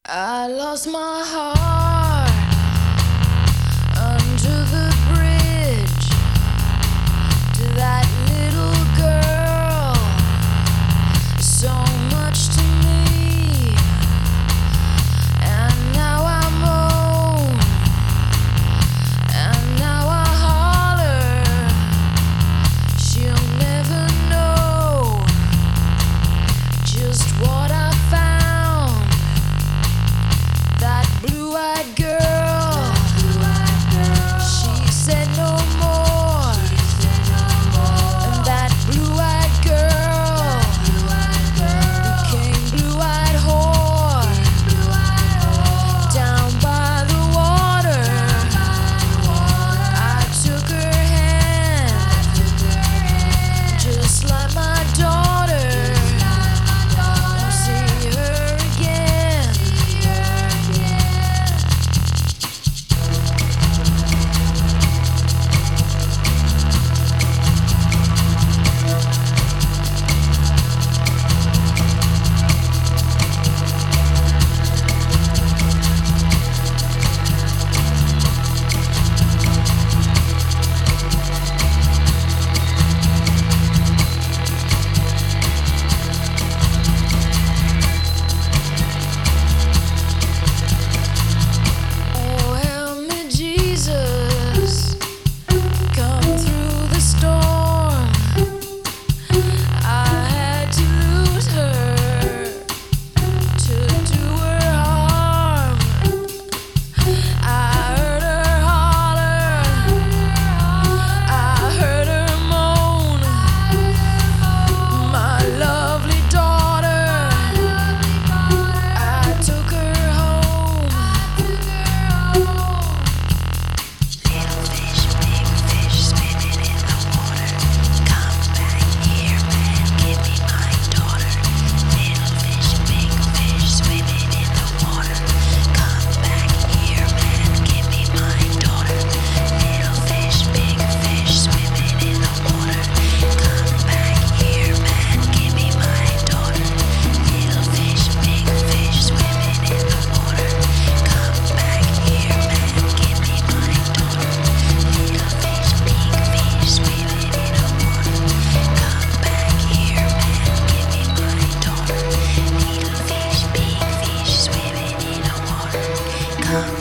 I lost my heart under the bridge to that little girl. So much to me, and now I'm old, and now I holler. She'll never know just what I found. That blue-eyed girl, she said no more. And that blue-eyed girl became blue-eyed whore down by the water. I took her hand just like my daughter. I'll see her again. Come